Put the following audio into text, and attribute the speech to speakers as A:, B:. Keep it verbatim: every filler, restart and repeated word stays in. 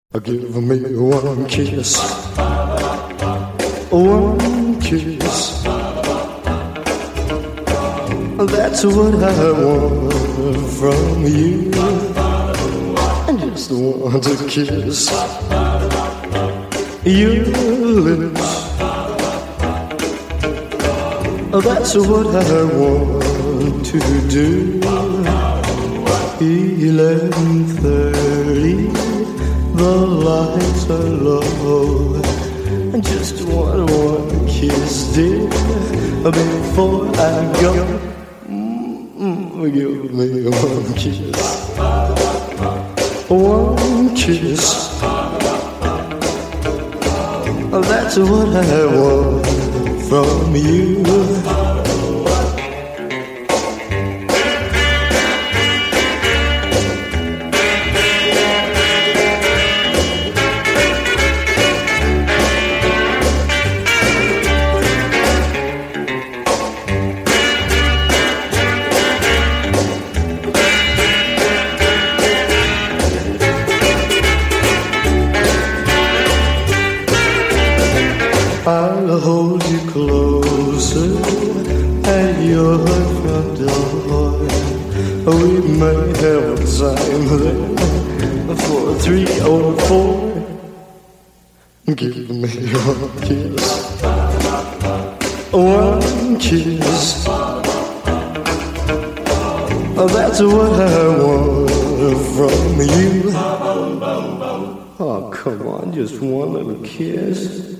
A: Give me one kiss, one kiss. That's what I want from you. I just want to kiss your lips. That's what I want to do. Eleven thirty. The lights are low. Just one more kiss, dear, before I go. Mm-mm, give me one kiss, one kiss. That's what I want from you. I'll hold you closer at your front door. We may have time there for three or four. Give me one kiss, one kiss. That's what I want from you. Oh, come on, just one little kiss.